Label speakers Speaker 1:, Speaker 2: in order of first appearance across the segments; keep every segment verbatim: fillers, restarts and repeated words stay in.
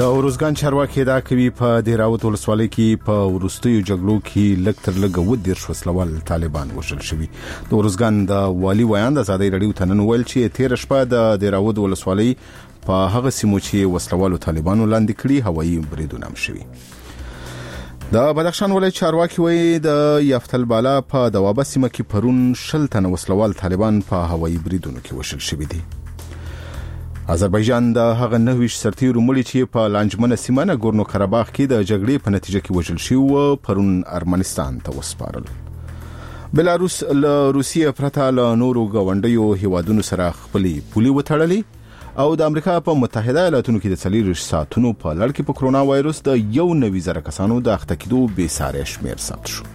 Speaker 1: د اورزګان چارواکي دا کوي په دیراوت ولسوالۍ کې په ورستیو جګړو کې لږ تر لږه ودیر شوسلوال طالبان وشل شوی. د اورزګان د والی ویان د ازادي رادیو تنن ویل چې تیر شپه د دیراوت ولسوالۍ په هغه سیمو چې وسلوالو طالبانو لاندې کړي هوایي بریدونه شوي. د بدخشان ولایت چارواکي وایي د یافتل بالا په دوابه سیمه کې پرون شل تن وسلوال طالبان په هوایي بریدونو کې وشل شوي دي. آذربایجان د هغه نهویش سرتیرو مړي چې په لانجمنه سیمه نګورنو قرهباغ کې د جګړې په نتیجه کې وژل شوی و پرون ارمنستان ته وسپارل. بلاروس له روسیې پرته له نورو غونډیو هیوادونو سره خپلې پولي وتړلې او د امریکا په متحده ایالاتونو کې د څلور ساعتونو په لړ کې په کرونا وایروس د یو نوي زره کسانو د اخته کېدو بې ساري شمیر ثبت شو.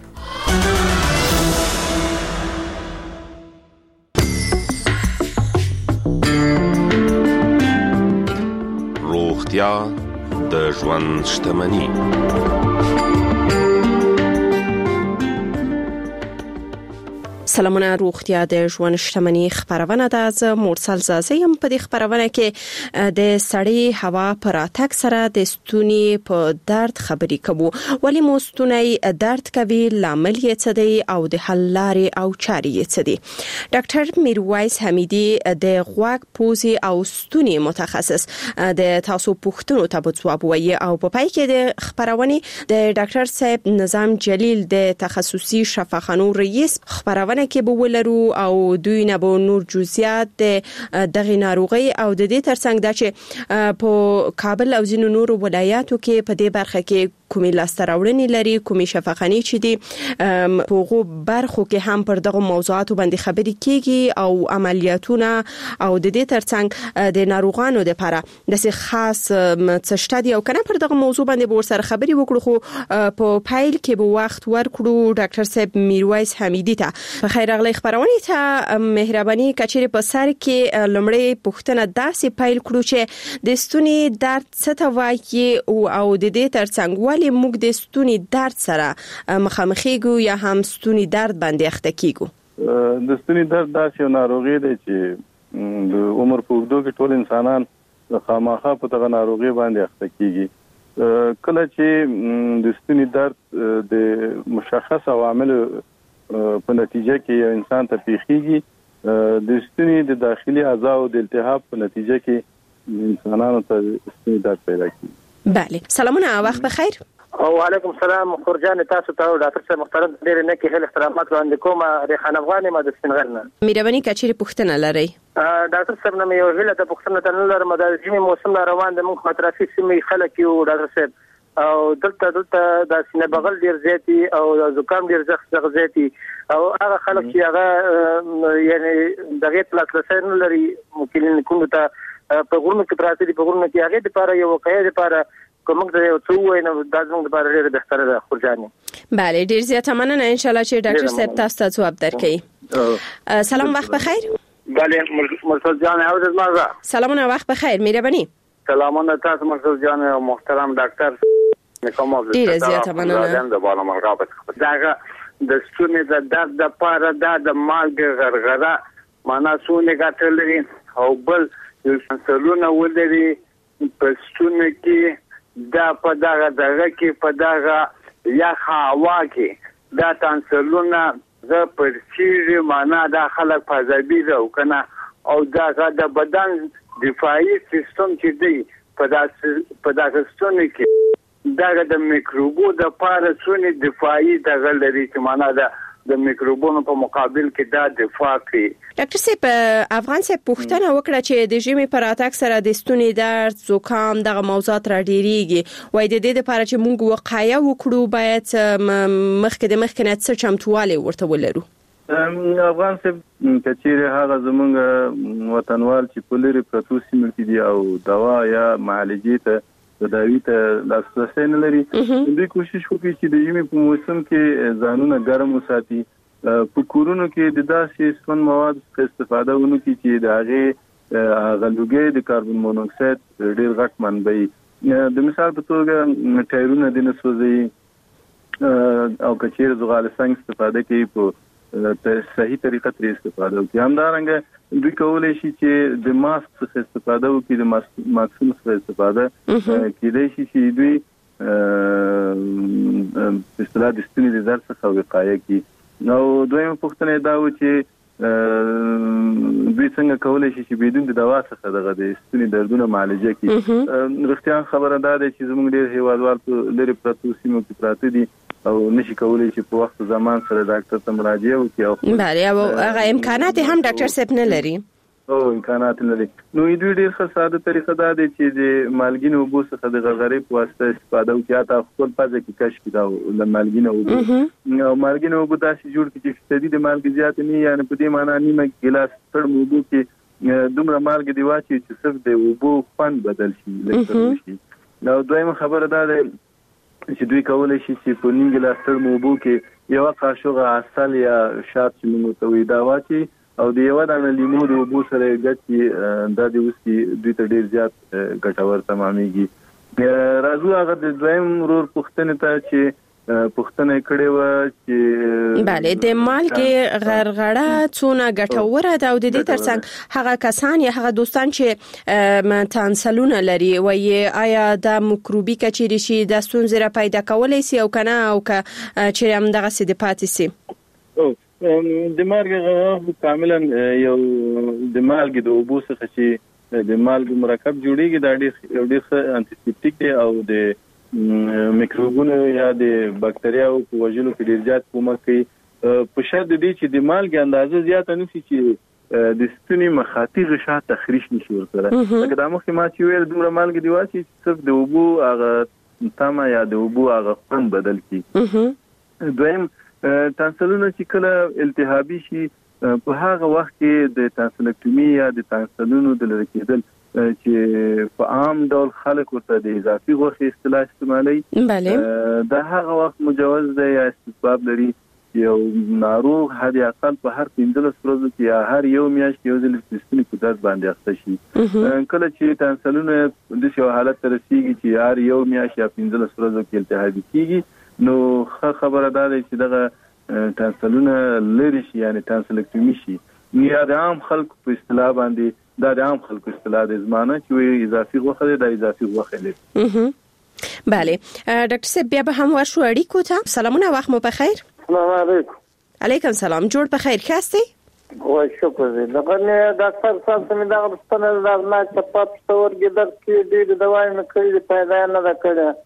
Speaker 2: روغتیا د ژوند شتمني.
Speaker 3: سلامونه، روغتیا د ژوند شتمني خبرونه ده. زه مرسل زازه یم. په دې خبرونه کې د سړی هوا پر اتک سره د ستوني په درد خبرې کوو. ولی مو ستوني درد کوي، لامل یې څه دی او د حل لارې او چارې یې څه دي؟ ډاکټر میرویس حمیدي د غوږ، پوزې او ستوني متخصص د تاسو پوښتنو ته ځواب وایي او په پای کې د خبرونه د ډاکټر صاحب نظام جلیل د تخصصي شفاخانو رئیس خبرونه کې به ولرو او دوی نه به نور جزئیات دغه ناروغي او د دې ترڅنګ دا چې په کابل او ځینو نورو ولایاتو کې په دې برخه کې کومې لاستراوړنې لري، کومې شفاخانې چې دي په غو برخو کې هم پر دغه موضوعاتو باندې خبرې کیږي او عملیاتونه او د دې ترڅنګ د ناروغانو لپاره د څه خاص څه دي او کنه پر دغه موضوع باندې به ورسره خبرې وکړو. خو په پایل کې به وخت ورکړو ډاکټر صاحب میرویس حمیدي ته. خیر راغلی خبرونه ته مهرباني کچېره په سر کې لمړی پوښتنه داسې پایل کړو چې د ستوني درد څه ته وایي او د دې ترڅنګ ولې موږ د ستوني درد سره مخامخېږو یا هم ستوني درد باندې اخته کیږو؟
Speaker 4: د ستوني درد داسې یو ناروغي دی چې د عمر په اوږدو کې ټول انسانان خامخا په دغه ناروغي باندې اخته کیږي. کله چې د ستوني درد د مشخص عوامل په نتیجه کې یو انسان ته پیښیږي، د ستوني د داخلي اعضاء د التهاب په نتیجه کې انسانانو ته ستوني درد پیدا کیږي.
Speaker 3: بله، سلامونه، وخت بخیر.
Speaker 5: او علیکم السلام خورجان، تاسو ته ډاکټر صاحب محترم ډیر نه کې هل احترامات وړاندې کوم. ریحان افغاني ما د سپینغرنه. مهرباني
Speaker 3: کچېره پوښتنه لري؟
Speaker 5: ډاکټر صاحب نه یو هله ته پوښتنه تل لرم. د ژمي موسم روان د موږ مترافي سیمې خلک یو ډاکټر صاحب او دلته دلته د سینې بغل ډیر زیاتی او زکام ډیر زغ زیاتی او هغه خلک چې هغه یعنی دغه پلاټ نه لري ممکن کوم ته په غوړم کې پراته دي، په غوړم کې هغه لپاره یو واقعي لپاره کومه د یو څو وینه د ازمن لپاره ډیره بهتره ده. خورجاني
Speaker 3: بله، ډیر زیاته مننه. ان شاء الله چې ډاکټر صاحب تاسو ته ځواب درکړي. سلام، وخت بخیر.
Speaker 6: بله، مرسل جان او زما
Speaker 3: سلامونه، وخت بخیر. مهرباني.
Speaker 6: سلامونه تاسو مرسل جان او محترم ډاکټر نکوم
Speaker 3: ډیر زیاته مننه.
Speaker 6: د بالا مرغابت داغه د ستوني د درد لپاره د مالګ غرغره معنا سونه ګټلري او بل سلونه ولري په ستوني کې دا په دغه دغه کې په دغه یخ هوا کې دا تانسلونه زه پر چیرې معنا دا خلک فضابي ده او کنه او دغه د بدن دفاعي سیستم چې دی په داسې په دغه ستوني کې دغه د میکروبو د پاره څونی دفاعي دغه لري چې معنا دا د میکروبونو په مقابل کې دا دفاع کوي.
Speaker 3: ډاکټر صاحب افغان صاحب پوښتنه وکړه چې د ژمي پر اتاک سره د ستوني درد، زکام دغه موضوعات را ډیریږي، وای د دې لپاره چې موږ وقایه وکړو باید مخکې د مخکې نه څه چمتووالی ورته ولرو؟
Speaker 4: افغان صاحب کچېره هغه زمونږ وطنوال چې په لري پرتو سیمو کې دي او دوا یا معالجې ته تداوی ته لاسرسی نه لري، دوی کوشش وکړي چې د ژمي په موسم کې ځانونه ګرم وساتي، په کورونو کې د داسې سون مواد استفاده ونکړي چې د هغه غلوګي د کاربن مونوکساید ډیر غټ منبع د مثال په توګه ټایرونه د نسوځي او کچېره زغال څنګه استفاده کوي په صحیح طریقه تر استفاده وکړي. همدارنګه دوی کولای شي چې د ماسک څخه استفاده وکړي، د ماسکونو څخه استفاده کېدای شي چې دوی په اصطلاح د ستوني د درد څخه وقایه کړي. نو دویمه پوښتنه دا و چې دوی څنګه کولای شي چې بدون د دوا څخه دغه د ستوني دردونه معالجه کړي. رښتیا خبره ده چې زموږ ډېر هیوادوال په لري پرتو سیمو کې پراته دي او نشي کولای چې په وخت زمان سره ډاکټر ته مراجعه وکړي.
Speaker 3: بله، او هغه امکانات هم ډاکټر صاحب نه لري.
Speaker 4: او امکانات نه لري. نو دوی ډېر ښه ساده طریقه دا دی چې د مالګینو اوبو څخه د غرغرې په واسطه استفاده وکړي. حتی خپل پزه کې کشف کړي دا د مالګینو اوبو او مالګینو اوبو داسې جوړ کړي چې شدید مالګې زیات نه، یعنی په دې معنی نیمه ګلاس تړم اوبو کې دومره مالګې دی واچي چې صرف د اوبو خوند بدل شي لکه شي. نو دویمه خبره دا ده چې دوی کولای شي چې په نیم ګلاس تړم اوبو کې یو قاشوغه عسل یا شات چې موږ ته وي دا واچي او د یو دانه لیمو د اوبو سره ګټي دا د وسکي دوی ته ډیر زیات ګټور تمامېږي. راځو هغه د دویم ورور پوښتنه ته چې پوښتنه کړې و چې
Speaker 3: bale د مالګې غرغړه څونه ګټوره ده او د دې ترڅنګ هغه کسان یا هغه دوستان چې تانسلونه لري وایي آیا د مکروبي کچېری شي د ستونزې را پیدا کولای شي او کنه او که چې هم دغه سي د پاتې سي.
Speaker 4: او د مالګې کاملا یو د مالګې د اوبو څخه چې د مالګې مرکب جوړیږي دا ډېر ډېر انټيسېپټیک دی او د میکروبونو یا د بکټریاو په وژلو کې ډېر زیات کومک کوي. په شرط دی چې د مالګې اندازه زیاته نه شي چې د ستوني مخاطي غشا تخریش نشي ورسره. لکه دا مخکې ما چې ویل دومره مالګې دی واسي چې صرف د اوبو هغه تمه یا د اوبو هغه خوند بدل کړي. دویم تانسلونه چې کله التهابي شي په هغه وخت کې د تانسلکټومي یا د تانسلونو د لرې کېدل چې په عام ډول خلک ورته د اضافي غوښې اصطلاح استعمالوي.
Speaker 3: بله،
Speaker 4: دا هغه وخت مجوز دی یا استحباب لري یو ناروغ حد اقل په هر پنځلس ورځو کې یا هر یو میاشت یو ځل د ستوني په درد باندې اخته شي. کله چې تانسلونه د یو حالت ته رسیږي چې هر یو میاشت یا پنځلس ورځو کې التهابي کیږي نو خبره دا ده چې دغه تانسلونه لري شي یعنی تانسلکټومي شي. یا د عام خلکو په اصطلاح باندې دا د عام خلکو اصطلاح د زمانه چې اضافي غوښه ده د اضافي غوښه لري.
Speaker 3: بله ډاکټر صاحب بیا به هم ورشو اړیکو ته. سلامونه، وخت مو بخیر.
Speaker 5: السلام علیکم.
Speaker 3: علیکم سلام، جوړ بخیر خاستي؟
Speaker 5: وای شکر دې. دغه نه ډاکټر صاحب څنګه دا غوښتنه ده نه چې پات ستور کې درد کې دې دوايي نه کړې پیدا نه ده کړې.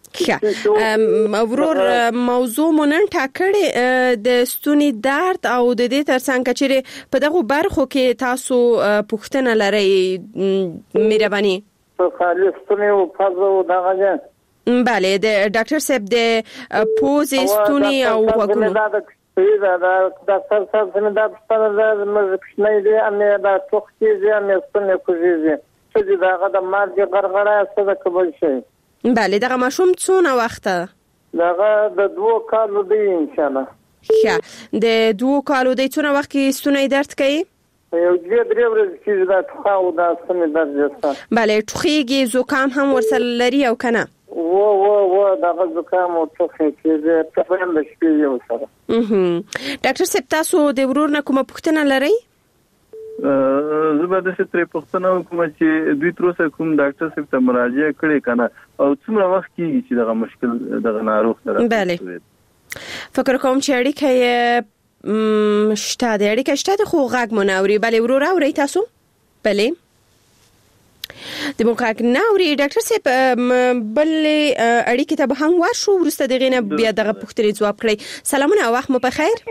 Speaker 3: ښه ورور موضوع مونږ ټاکړې د ستوني درد او د دې ترڅنګ چې په دغه برخو کې تاسو پوښتنه لرئ مهرباني
Speaker 5: خالص ستوني او فازو دغه.
Speaker 3: بله د ډاکټر صاحب د پوز ستوني او وګونو
Speaker 5: دا د ډاکټر صاحب څنګه دا ستاسو مې نه دی ان دا توختي دي ان ستوني کوجي چې داغه د مارګ غرغړه څه کول شي.
Speaker 3: بله دغه ماشوم څونه وخته؟
Speaker 5: دغه د دوه کالو دی ان شاء الله.
Speaker 3: ښه د دوه کالو دی څونه وخت کې ستوني درد کوي؟
Speaker 5: یو دې درې ورځې چې دا ټخاو دا ستوني درد وسته.
Speaker 3: بله ټوخیږي، زکام هم ورسره لري او کنه؟
Speaker 5: و و و دغه زکام او ټوخی چې په هم د شپې یو سره.
Speaker 3: ډاکټر صاحب تاسو د ورور نه کومه پوښتنه لرئ؟
Speaker 4: زه به د ستري پښتنه کوم چې دوی تر اوسه کوم ډاکټر صاحب ته مراجعه کړې کنه او څومره وخت کېږي چې دغه مشکل دغه ناروغ سره؟
Speaker 3: بله فکر کوم چې اړیکه شته د اړیکه شته خو غږ مو نه اوري. بله ورور اوري تاسو؟ بله د موقعک ناوري. ډاکټر صاحب بل اړیکه ته به هم ورشو ورسته دغه نه بیا دغه پوښتنې جواب کړئ. سلامونه، وخت مو بخیر.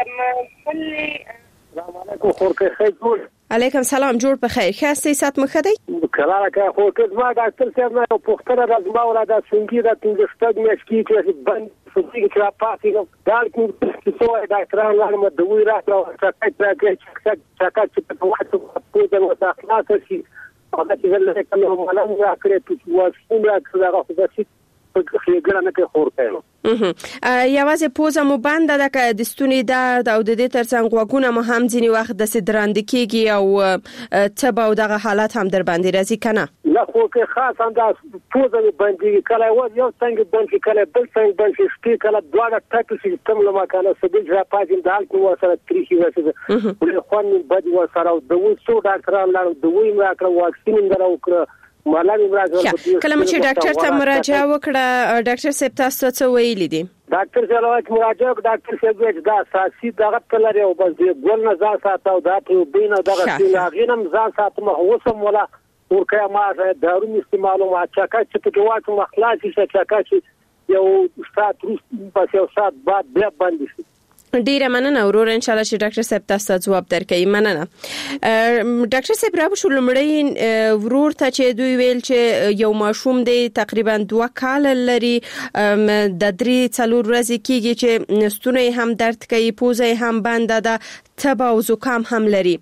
Speaker 5: السلام علیکم. خورکه خیر ټول.
Speaker 3: علیکم سلام، جوړ په خیر. خاصه سات مخدی
Speaker 5: کله که خورکه ما ډاکټر صاحب نه پوښتنه راځم او دا څنګه دا څنګه ستاسو مشکې چې بند څنګه چې راپاتې دا چې څو ډاکټران لاره دوی راځي او څه څه چې څه چې په وخت په دې وخت اخلاص شي او دا چې له کومه مالم راکړي چې واسونه راکړه خو دا چې په خېګره نه کې خورکه
Speaker 3: یوازې پوزه مو بنده ده که د ستوني درد او د دې ترڅنګ غوږونه مو هم ځینې وخت داسې درانده کېږي او تب او دغه حالت هم در باندې راځي که نه؟
Speaker 5: نه خو که خاص انداز پوزه باندې کله یو څنګه باندې کله بل څنګه باندې شپې کله دواړه ټاکل شي تم له مکانه سبج را پاتې د الکو سره تریخي وسه ولې خوان بد و سره د و څو ډاکټرانو لاړ د وې مراکړه واکسین درو کړ مالامي مراکړه
Speaker 3: کله چې ډاکټر ته مراجعه وکړه ډاکټر صاحب تاسو څه ویلي دي
Speaker 5: ډاکټر صاحب مراجعه ډاکټر صاحب دا اساسي دغه کلر یو بس ګول نه ځا ساتو دا ته بینه دغه چې غینم ځا ساتم هوسم ولا ورکه ما دارو استعمالو ما چاکا چې په واټو مخلاصي چاکا چې یو سات روز پس یو سات بعد بیا باندې شي
Speaker 3: ډیره مننه ورور ان شاء الله چې ډاکټر صاحب تاسو ځواب درکړي مننه ډاکټر صاحب راو شو لمړی ورور ته چې دوی ویل چې یو ماشوم دی تقریبا دوه کال لري د درې څلور ورځې کېږي چې ستونی هم درد کوي پوزه هم بنده ده تب او زکام هم لري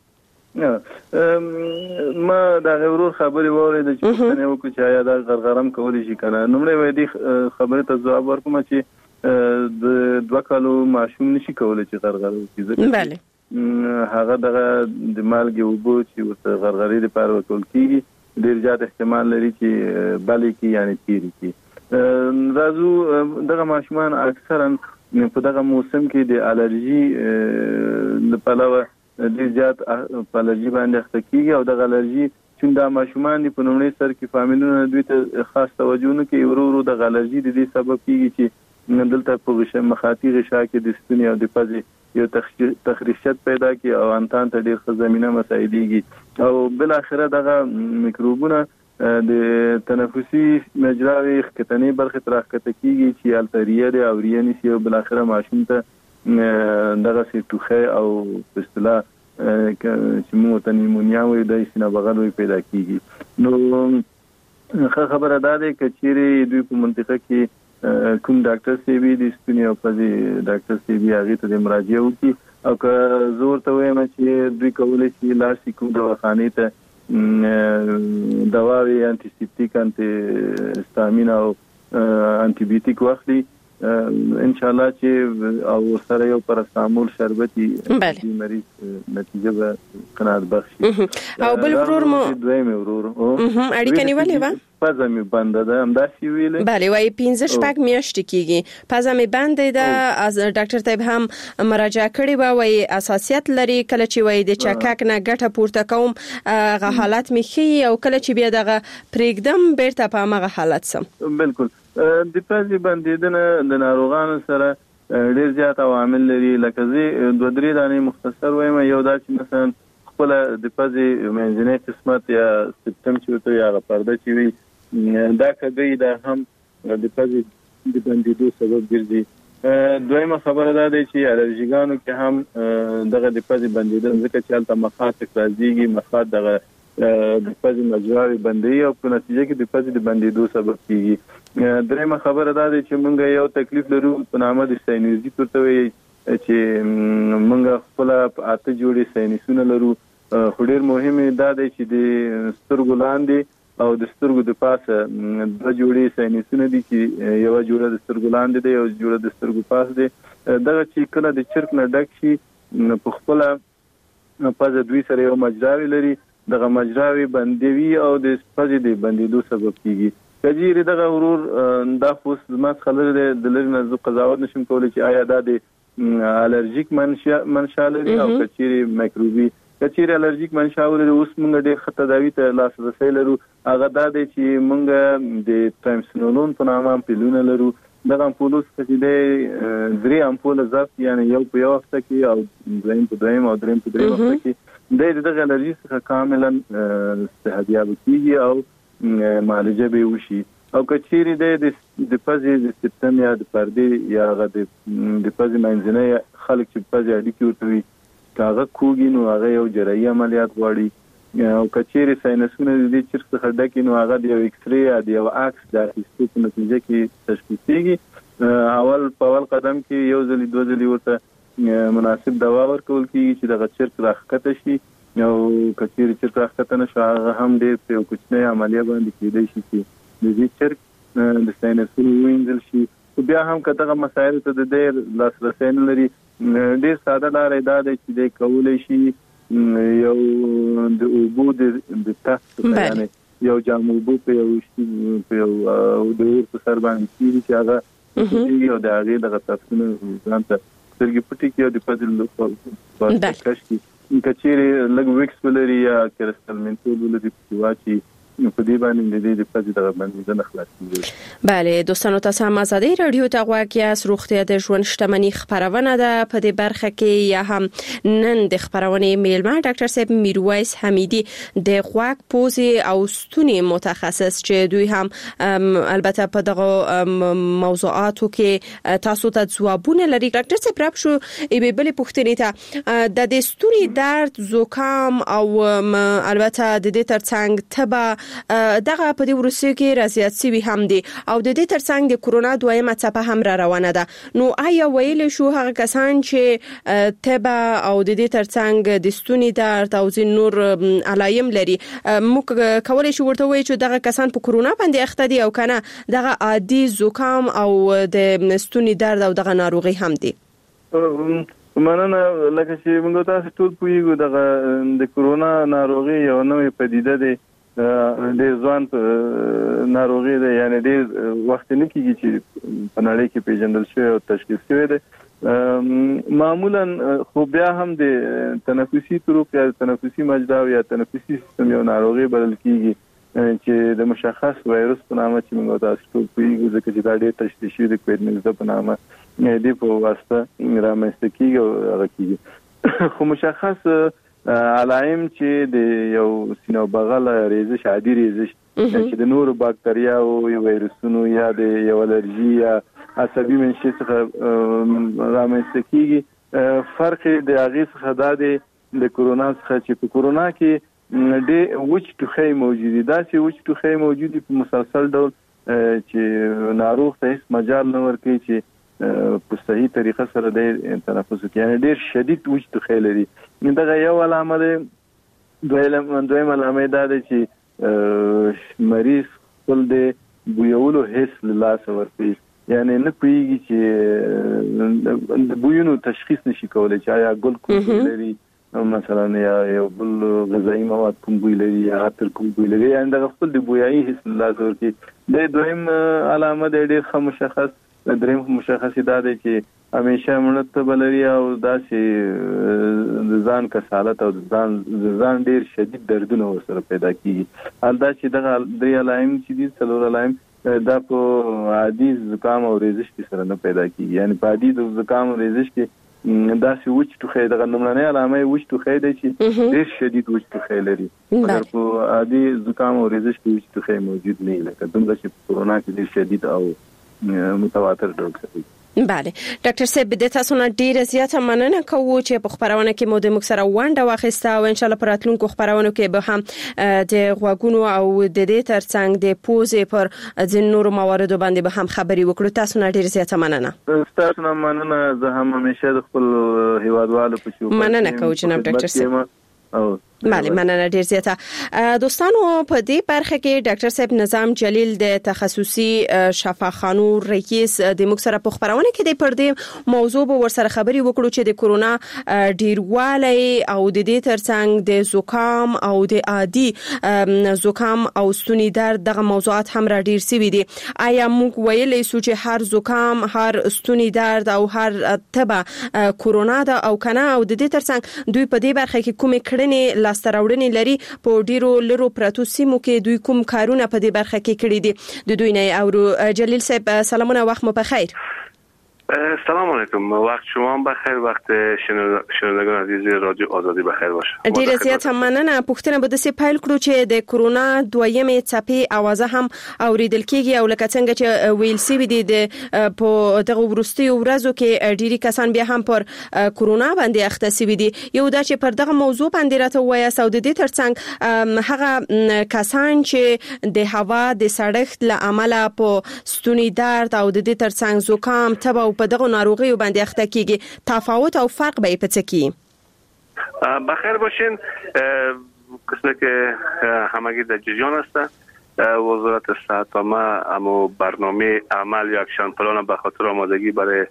Speaker 4: ما دا ورور خبري وره د چې نه وکړي چې آیا دا غرغرم کولی شي کنه نومړی وې دي خبره ته ځواب ورکوم چې د دوه کالو ماشوم نشي کولای چې غرغره وکړي
Speaker 3: بله
Speaker 4: هغه دغه د مالګي وبو چې ورته غرغري لپاره ورکول کیږي ډیر زیات احتمال لري چې بالي کې یعنی تیری کې راځو دغه ماشومان اکثرا په دغه موسم کې د الرجي د پلوه ډیر زیات په الرجي باندې اخته کیږي او د الرجي چې دا ماشومان په نومړي سر کې فامیلونه دوی ته خاص توجه نه کوي ورو ورو د الرجي د دې سبب کیږي چې دلته په غشه مخاطي غشا کې د ستوني او د پزې یو تخریشت پیدا کی او انتان ته ډیر خزمینه مساعديږي او بل اخره دغه میکروبونه د تنفسي مجراوي ختنې برخه ترخته کیږي چې التریه او ریاني سی او بل اخره ماشوم ته دغه سی توخه او پستلا چې مو ته نیمونیا وي د سینه بغل وي پیدا کیږي نو خبره ده چې چیرې دوی په منطقه کې کوم ډاکټر سی بي د ستوني او پزې ډاکټر سی بي هغه ته مراجعه وکړي او که زور ته وایم چې دوی کولای شي لاسي کوم دواخانه ته دواوی انټي سیپټیک انټي هستامین او انټي بیوټیک واخلي ان شاء الله چې او سره یو پاراسټامول شربتي د مریض نتیجه به قناعت بخشي
Speaker 3: او بل ورور مو
Speaker 4: دویم ورور او
Speaker 3: اړیکه نیولې و
Speaker 4: پزه می بنده ده هم داسې ویلې
Speaker 3: بله وای پنځه شپږ میاشتې کیږي پزه می بنده ده از ډاکټر طيب هم مراجعه کړې و وای اساسیت لري کله چې وای د چکک نه ګټه پورته کوم غ حالت می خي او کله چې بیا دغه پرېګدم بیرته په هغه حالت سم
Speaker 4: بالکل د پزې بندیدنه د ناروغانو سره ډیر زیات عوامل لري لکه زی دوه درې دانې مختصر وایم یو دا چې مثلا خپل د پزې منځنۍ قسمت یا سیستم چې ته یا پرده چې وي دا کدی دا هم د پزې د بندیدو سبب ګرځي دویمه خبره ده چې الرجیګانو کې هم دغه د پزې بندیدل ځکه چې البته مخاط راځيږي مخاط دغه د پزې مجراوي بندي او په نتیجه کې د پزې د بندیدو سبب کیږي دریمه خبره ده چې موږ یو تکلیف لرو په نامه د ساینوزي تورته وي چې موږ خپل اته جوړې ساینسونه لرو خو ډیر مهمه ده چې د سترګو لاندې او د سترګو د پاسه د جوړې ساینسونه دي چې یو جوړه د سترګو لاندې دی او جوړه د سترګو پاس دی دغه چې کله د چرک نه ډک شي په خپل پزه دوی سره یو مجراوي لري دغه مجراوي بندوي او د پزې د بندیدو سبب کیږي کجیر دغه ورور دا فوس مس خلل د لری نه قضاوت نشم کولای چې آیا دا د الرجیک منشا منشا لري او کچيري میکروبي کچيري الرجیک منشا ولري اوس موږ ډېر خطر داوي ته لاس رسې لرو هغه دا دی چې موږ د ټرانسنولون په نامه پیلونه لرو دغه امپولوس چې د درې امپول ضبط یعنی یو په یو هفته کې او دریم په دریم او دریم په دریم هفته کې د دغه الرجی څخه کاملا استهدیاب کیږي او معالجه به وشي او کچيري د د پزې د سیستم یا د پردې یا د د پزې منځنۍ خلک چې پزې اړیکې ورته کاغه کوګي نو هغه یو جراحي عملیات غواړي او کچيري ساينسونه د دې چرته خډکې نو هغه د ایکس ری یا د اکس د هیڅ په نتیجه کې تشخیصيږي اول په اول قدم کې یو ځلې دوه ځلې ورته مناسب دوا ورکول کیږي چې د چرته راخته شي او کچيري چرته راخته نشي هغه هم ډېر په کوچنی عملیه باندې کېدای شي چې د دې چرته د ساينسونو وینځل شي بیا هم کته مسایل ته د ډېر لاسرسي نه لري ډېر ساده لارې دا دی چې د کولای شي یو د اوبو د تست یعنی یو جامو بو په یو په یو د ور سر باندې چې هغه یو د هغه د غتافونه ځان ته سترګې پټي کې د پدل په کش کې کچېره لګ ویکس ولري یا کرستل منټول ولري په واچي په دې باندې د دې په دغه باندې نه خلاصيږي.
Speaker 3: بله دوستانو تاسو هم ازادي رادیو ته غواړئ روغتیا د ژوند شتمنۍ خبرونه ده په دې برخه کې یا هم نن د خبرونه میلمه ډاکټر صاحب میرویس حمیدی د غواک پوزي او ستوني متخصص چې دوی هم البته په دغه موضوعاتو کې تاسو ته ځوابونه لري. ډاکټر صاحب راپ شو ای بل پوښتنې ته د دې ستوني درد زکام او البته د دې ترڅنګ تبه دغه په دې ورسې کې رضایت سوي هم دي او د دې ترڅنګ د کورونا دویمه څپه هم را روانه ده. نو آیا ویل شو هغه کسان چې تبه او د دې ترڅنګ د ستوني درد او ځین نور علایم لري موږ کولای شو ورته وایو چې دغه کسان په کورونا باندې اخته دي او کنه دغه عادي زکام او د ستوني درد او دغه ناروغي هم دي؟
Speaker 4: مننه. لکه چې موږ تاسو ټول پوهیږو دغه د کورونا ناروغي یو نوې پدیده ده د ځوان ناروغي ده یعنی د وخت نه کیږي چې په نړۍ کې پیژندل شوی او تشخیص شوی ده. معمولا خو بیا هم د تنفسي طرق یا تنفسي مجرا یا تنفسي سیستم یو ناروغي بلل کیږي چې د مشخص وایروس په نامه چې موږ تاسو ټول پوهیږو ځکه چې دا ډېر تشخیص شوی د کووډ نولس په نامه د په واسطه رامنځته کیږي او هغه کیږي. خو مشخص علائم چې د یو سینو بغل ریزش عادي ریزش چې د نورو باکتریا او وایرسونو یا د یو الرجی یا عصبي منشي څخه رامنځته کیږي. فرق د هغه څخه دا دی د کورونا څخه چې په کورونا کې د وچ ټوخی موجودي دا چې وچ ټوخی موجودي په مسلسل ډول چې ناروغ ته هیڅ مجال نه ورکوي چې په صحیح طریقه سره د تنفس کوي یعنی ډیر شدید وچ ټوخی لري. دا یو علامه ده. دویم دویم علامه دا ده چې مریض خپل د بویولو حس لاس ورپی یعنی نه پیږي چې د بویونو تشخیص نشي کولای چې آیا ګل کوم لري مثلا یا یو بل غذایی مواد کوم بوی لري یا عطر کوم بوی لري یعنی د خپل د بویایي حس لاس ورپی. د دویم علامه د ډیر مشخص دریم مشخص دا دی چې همیشه مړت بلري او داسې ځان کسالت او ځان ځان ډیر شدید دردونه ورسره پیدا کیږي. الدا چې دغه درې علائم چې دي څلور علائم دا په عادي زکام او ریزش کې سره نه پیدا کیږي یعنی په عادي د زکام او ریزش کې داسې وچ ټوخی دغه نمونه علامه وچ ټوخی دی چې ډیر شدید وچ ټوخی لري مګر په عادي زکام او ریزش کې وچ ټوخی موجود نه لکه دومره چې کورونا کې ډیر شدید او متواتر ډول کوي.
Speaker 3: بله ډاکټر صاحب د تاسو نه ډیره زیاته مننه کوو چې په خبرونه کې مو د مکسره ونده واخیسته او ان شاء الله پراتلونکو خبرونه کې به هم د غوګونو او د دې ترڅنګ د پوزې پر ځین نور موارد باندې به هم خبري وکړو. تاسو نه ډیره زیاته مننه.
Speaker 4: تاسو نه مننه. زه هم همیشه د خپل هیوادوالو په شو
Speaker 3: مننه کوم جناب ډاکټر صاحب. او بله مننه ډیر زیاته. دوستانو په دې برخه کې ډاکټر صاحب نظام جلیل د تخصصي شفاخانو رئیس د مکسره په خبرونه کې د پردې موضوع به ورسره خبري وکړو چې د کورونا ډیروالی او د دې ترڅنګ د زکام او د عادي زکام او ستوني درد دغه موضوعات هم را ډیر سوي دي. آیا موږ ویلې سو چې هر زکام هر ستوني درد او هر تبه کورونا ده او کنه او د دې ترڅنګ دوی په دې برخه کې کومې کړنې لاستراوړنې لري په ډیرو لرو پراتو سیمو کې دوی کوم کارونه په دې برخه کې کړی دي د دوی نه او جلیل صاحب سلامونه وخت مو بخیر.
Speaker 7: سلام علیکم. وقت شما هم بخیر. وقت شنوندگان عزیز رادیو آزادی بخیر باشه.
Speaker 3: ډیره زیاته مننه. پوښتنه به د سې پایل کړو چې د کورونا دویمې څپې اوازه هم اوریدل کیږي او لکه څنګه چې ویل سی وي د په دغه ورستیو ورځو کې ډیری کسان بیا هم پر کورونا باندې اخته سوي دي. یو دا چې پر دغه موضوع باندې راته وایي او د دې ترڅنګ هغه کسان چې د هوا د سړښت له امله په ستوني درد او د دې ترڅنګ زکام تبه په دغه ناروغي باندې اخته کیږي تفاوت او فرق به په څه کې؟
Speaker 7: بخیر باشین. قسمه که همگی در جریان است وزارت صحت عامه اما برنامه عمل یا اکشن پلان به خاطر آمادگی برای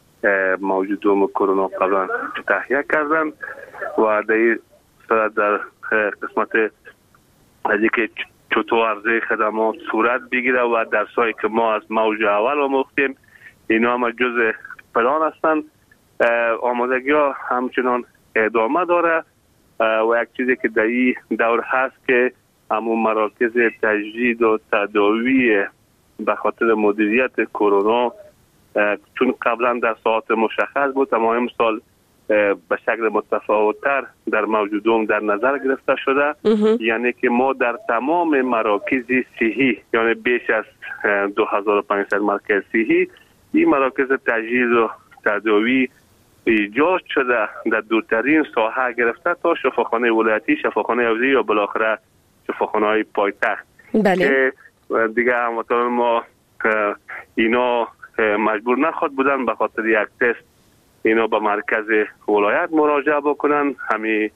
Speaker 7: موجود دوم کرونا قبلا تهیه کردن و در در قسمت از اینکه چطور عرضه خدمات صورت بگیره و درسایی که ما از موج اول آموختیم اینا هم جز پلان هستند. آمادگی ها همچنان ادامه داره و یک چیزی که در این دور هست که همون مراکز تجدید و تداوی به خاطر مدیریت کرونا چون قبلا در ساعت مشخص بود اما امسال به شکل متفاوت‌تر در موجودوم در نظر گرفته شده. یعنی که ما در تمام مراکز صحی یعنی بیش از دو هزار و پانصد مرکز صحی این مراکز تجهیز و تداوی ایجاد شده در دورترین ساحه گرفته تا شفاخانه ولایتی، شفاخانه حوزه‌ای یا بالاخره شفاخانه‌های پایتخت.
Speaker 3: بله.
Speaker 7: دیگه هموطنان ما اینا مجبور نخواد بودن به خاطر یک تست اینا به مرکز ولایت مراجعه بکنن. همین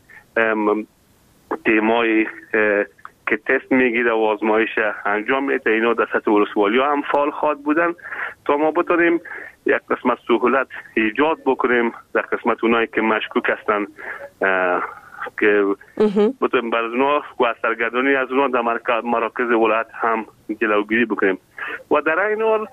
Speaker 7: تیمایی که تست میگیره و آزمایش انجام میده اینا در سطح ولسوالی هم فعال خواهد بودن تا ما بتونیم یک قسمت سهولت ایجاد بکنیم در قسمت اونایی که مشکوک هستن که بتونیم بر اونا و سرگردانی از اونا در مراکز ولایت هم جلوگیری بکنیم. و در این حال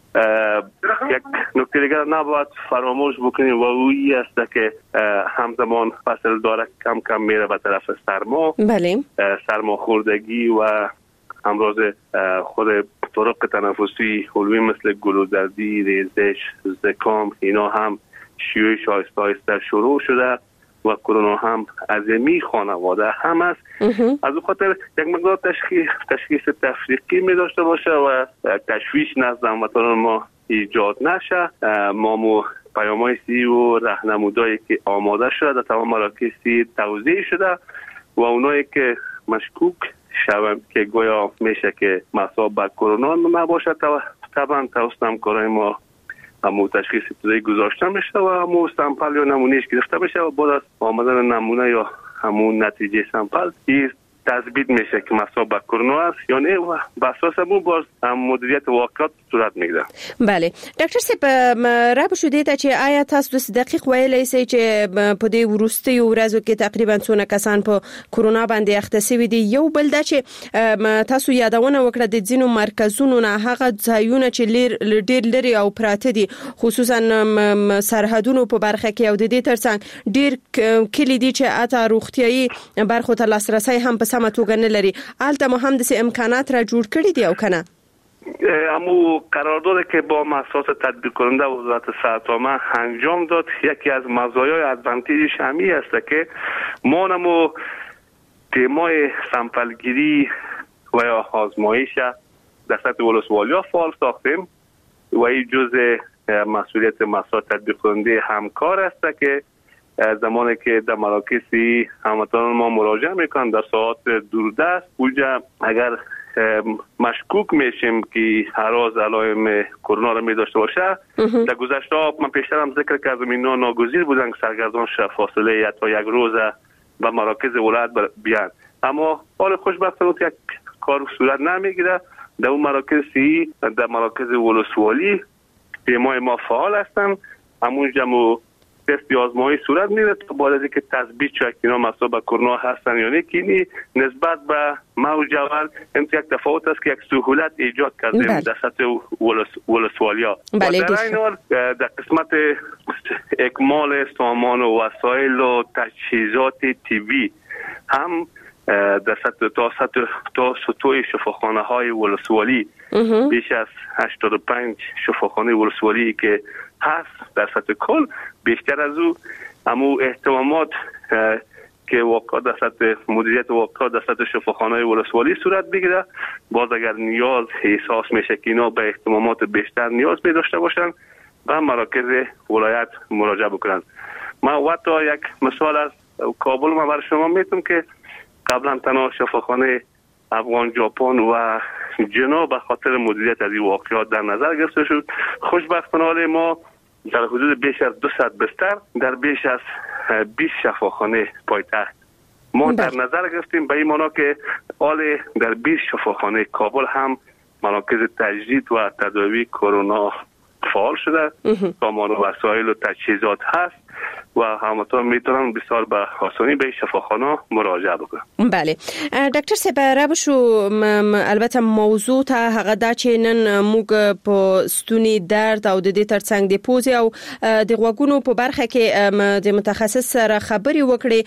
Speaker 7: یک نکته دیگر نباید فراموش بکنیم و اویی است که همزمان فصل داره کم کم میره به طرف سرما.
Speaker 3: بله.
Speaker 7: سرماخوردگی و همراز خود طرق تنفسی علوی مثل گلودردی، ریزش، زکام اینا هم شیوعش آهسته آهسته شروع شده و کرونا هم عظیمی خانواده هم است. از اون خاطر یک مقدار تشخیص تشخیص تفریقی می داشته باشه و تشویش نزد هموطنان ما ایجاد نشه. ما مو پیام‌های سی و راهنمودایی که آماده شده در تمام مراکز توزیع شده و اونایی که مشکوک شوند که گویا میشه که مصاب به کرونا نباشه طبعا توسط همکارای ما همون تشخیص ابتدایی گذاشته میشه و همون سامپل یا نمونهش گرفته میشه و بعد از آمدن نمونه یا همون نتیجه سامپل این تثبیت میشه که مصاب به کرونا است یا نه و بر اساس همون باز مدیریت واقعات صورت میگیره.
Speaker 3: بله ډاکټر صاحب را بشو دیته چې آیا تاسو د دقیق ویلای سئ چې په دې ورستي ورځو کې تقریبا څونه کسان په کرونا باندې اخته شوي دي. یو بل دا چې تاسو یادونه وکړه د ځینو مرکزونو نه هغه ځایونه چې ډېر لري او پراته دي خصوصا سرحدونو په برخه کې او د دې ترڅنګ ډېر کلی دي چې اته روغتيایي برخو ته لاسرسي هم په سمه توګه نه لري. البته مو هم د امکانات را جوړ کړی دی او کنه
Speaker 7: امو قراردادی که با مؤسسات تدبیر کننده وزارت صحت عامه انجام داد یکی از مزایای ادوانتیجش همی است که ما نمو تیمای سامپلگیری و یا آزمایش در سطح ولسوالی فعال ساختیم و این جزء مسئولیت مؤسسات تدبیر کننده همکار است که زمانی که در مراکزی هموطنان ما مراجعه میکنن در ساعات دوردست اونجا اگر مشکوک میشیم که هراز علائم کرونا را می داشته باشه در گذشته من پیشتر هم ذکر کردم اینا ناگزیر بودن که سرگردان شه فاصله یا تا یک روز به مراکز ولایت بیان اما حال خوشبختانه یک کار صورت نمیگیره. در اون مراکز سی در مراکز ولسوالی تیمای ما فعال هستن همونجا مو تست آزمایی صورت میره تا بعد از اینکه تثبیت شد که اینا مصاب به کرونا هستن یا نه که نسبت به موج اول این یک تفاوت است که یک سهولت ایجاد کردیم در سطح ولسوالیا.
Speaker 3: بله
Speaker 7: در این حال در قسمت اکمال سامان و وسایل و تجهیزات طبی هم در سطح تا سطح تا سطوح شفاخانه های ولسوالی بیش از هشتاد و پنج شفاخانه ولسوالی که هست در سطح کل بیشتر از او همو اهتمامات که واقعا در سطح مدیریت واقعا در سطح شفاخانه ولسوالی صورت بگیره باز اگر نیاز احساس میشه که اینا به اهتمامات بیشتر نیاز می داشته باشن و مراکز ولایت مراجعه بکنن. من وقتا یک مثال از کابل ما برای شما میتونم که قبلا تنها شفاخانه افغان ژاپن و جنا به خاطر مدیریت از این واقعات در نظر گرفته شد. خوشبختانه ما در حدود بیش از دویست بستر در بیش از بیست شفاخانه پایتخت ما در نظر گرفتیم به این معنا که حال در بیست شفاخانه کابل هم مراکز تجدید و تداوی کرونا فعال شده، سامان و وسایل و تجهیزات هست و هموطنان میتونن بسیار به آسانی به شفاخانه مراجعه بکنن.
Speaker 3: بله ډاکټر صاحب را بشو البته موضوع ته هغه دا چې نن موږ په ستوني درد او د دې ترڅنګ د پوزې او د غوږونو په برخه کې د متخصص سره خبري وکړي.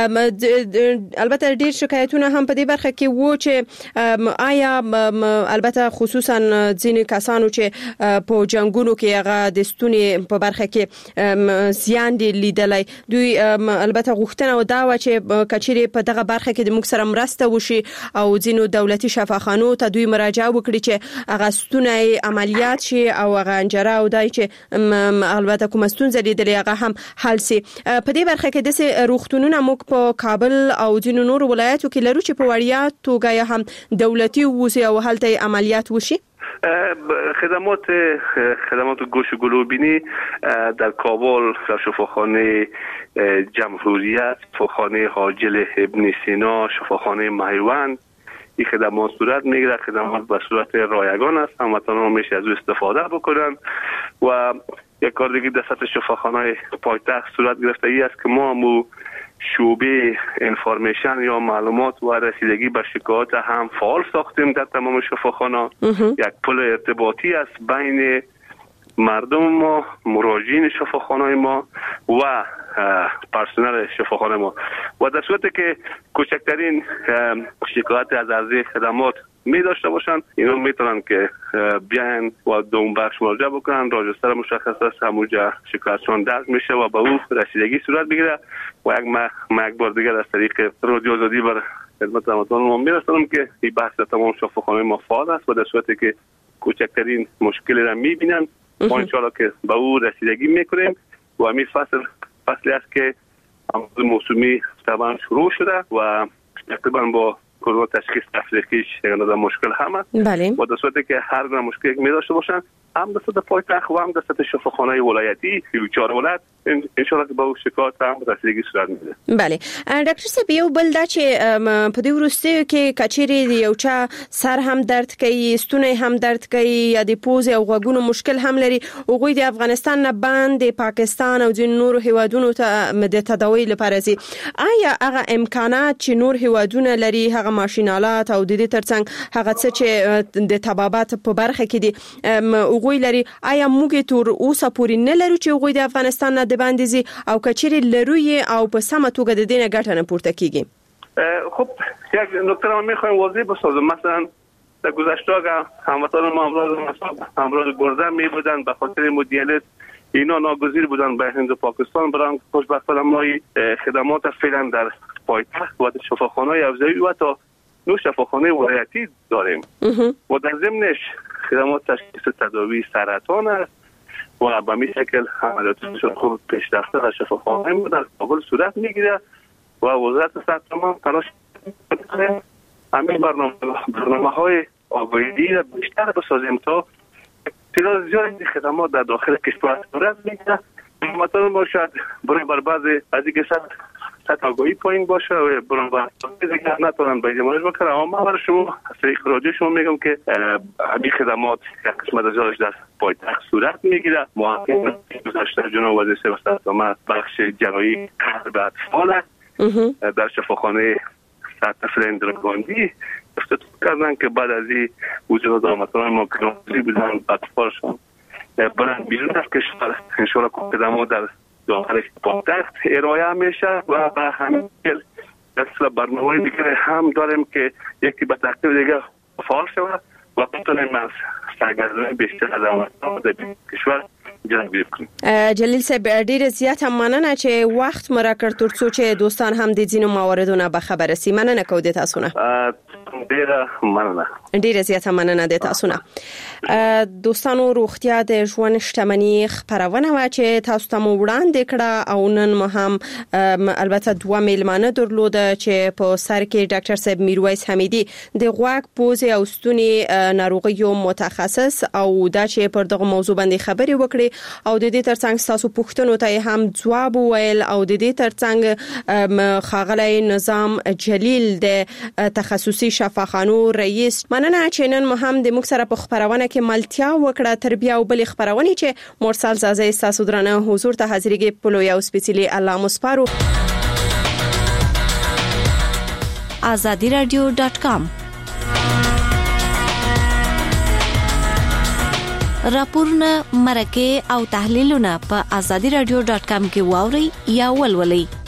Speaker 3: البته ډیر شکایتونه هم په دې برخه کې وو چې آیا البته خصوصا ځینې کسانو چې په جنگونو کې هغه د ستوني په برخه کې زیان دي لیدلای دوی البته غوښتنه و دا و چې کچېری په دغه برخه کې د موږ سره مرسته وشي او ځینو دولتي شفاخانو ته دوی مراجعه وکړي چې هغه ستوني عملیات شي او هغه انجره او دای چې البته کوم ستونزه لیدلې هغه هم حل شي. په دې برخه کې د روغتونونو موږ په کابل او ځینو نور ولایتو کې لرو چې په وړیا توګه هم دولتي ووسی او هلته عملیات وشي.
Speaker 7: خدمات خدمات گوش و گلوبینی در کابل در شفاخانه جمهوریت، شفاخانه حاجل ابن سینا، شفاخانه مهیوند این خدمات صورت میگیره. خدمات به صورت رایگان است، هموطنان میشه از او استفاده بکنن. و یک کار دیگه در سطح شفاخانه پایتخت صورت گرفته ای است که ما مو شعبه انفارمیشن یا معلومات و رسیدگی به شکایات هم فعال ساختیم در تمام شفاخانه. یک پل ارتباطی است بین مردم ما، مراجعین شفاخانه ما و پرسنل شفاخانه ما و در صورتی که کوچکترین شکایت از عرضه خدمات می داشته باشند اینا میتونن که بیان و دوم بخش مراجعه بکنن. راجستر مشخص است، همونجا شکایتشون درج میشه و به او رسیدگی صورت بگیره. و یک ما یک بار دیگر از طریق رادیو آزادی بر خدمت هموطنان ما میرسونم که این بحث تمام شفاخانه ما فعال است و در صورتی که کوچکترین مشکلی را میبینن ما انشاءالله که به او رسیدگی میکنیم. و همین فصل فصلی است که موسمی طبعا شروع شده و تقریبا با کرونا تشخیص تفریقیش یعنی مشکل هم است.
Speaker 3: بله.
Speaker 7: و در صورتی که هر گونه مشکلی می داشته باشن هم در سطح پایتخت و هم در سطح شفاخانه ولایتی چهار ولایت ان شاءالله که با شکایت هم رسیدگی صورت میده.
Speaker 3: بله ډاکټر صاحب یو بل دا چې په دې وروستیو کې کچېری یو چا سر هم درد کوي، ستونی هم درد کوي یا د پوزې او غوږونو مشکل هم لري، هغوی د افغانستان نه باندې پاکستان او ځینو نورو هیوادونو ته د تداوی لپاره ځي. آیا هغه امکانات چې نور هیوادونه لري، هغه ماشینالات او د دې ترڅنګ هغه څه چې د طبابت په برخه کې دي هغوی لري، آیا موږ تر اوسه پورې نه لرو چې هغوی د افغانستان نه د باندې ځي او کچېری لروي او په سمه توګه د دې نه ګټه نه پورته کیږي؟
Speaker 7: خب یک نکته رو میخوایم واضح بسازم. مثلا در گذشته هموطنان ما امراض امراض گرده می بودن به خاطر مدیریت اینا ناگزیر بودن به هند و پاکستان برای خوشبختانه ما خدمات فعلا در پایتخت و شفاخانه افزایی و تا نو شفاخانه ولایتی داریم و در ضمنش خدمات تشخیص تداوی سرطان است و به می شکل عملیاتشون خوب پیشرفته در شفاخانه ما در کابل صورت میگیره و وزارت صحت ما تلاش میکنه همین برنامه برنامه های آگاهی را بیشتر بسازیم تا تعداد زیادی خدمات در داخل کشور صورت میگیره. هموطنان ما شاید برای بر بعضی از اینکه سطح آگاهی پایین باشه و برای بر دیگر نتونن به جمعش بکنن، اما من برای شما از طریق رادیو شما میگم که همین خدمات یک قسمت زیادش در پایتخت صورت میگیره. محقق گذشته جناب وزیر صحت ما بخش جراحی قلب اطفال است در شفاخانه سطح فرندرگاندی افتتاح کردن که بعد از این وجود هموطنان ما که بودن اطفالشون برن بیرون از کشور انشاءالله که خدمات در داخل پایتخت ارائه میشه و به همین دلیل دست برنامه دیگر هم داریم که یکی به ترتیب دیگر فعال شود و بتونیم از سرگردانی بیشتر از هموطنان در کشور جلوگیری کنیم.
Speaker 3: جلیل صاحب ډیر زیات مننه چې وخت مرکړ ترڅو چې دوستان هم د ځینو مواردونو به خبر سي. مننه کوم د تاسو نه.
Speaker 7: ډیر مننه.
Speaker 3: ډیر زیات مننه د تاسو نه. دوستانو روغتیا د ژوند شتمنۍ خبرونه و چې تاسو ته وړاندې کړه او نن مو هم البته دوه میلمانه درلوده چې په سر کې ډاکټر صاحب میرویس حمیدی د غوږ پوزې او ستوني ناروغیو متخصص او دا چې پر دغه موضوع باندې خبري وکړي او د دې ترڅنګ تاسو پوښتنو ته هم جواب ویل او د دې ترڅنګ خاغلی نظام جلیل د تخصصي شفا شفاخانو رئیس. مننه چې نن مهم د موږ سره په خبرونه کې ملتیا وکړه. تر بیا وبل خبرونه چې مرسل زازه تاسو درنه حضور ته حاضرېږي په لوی او سپیشلی الله مسپارو.
Speaker 8: azadi radio dot com راپورونه مرکه او تحلیلونه په azadi radio dot com کې واوري یا ولولئ.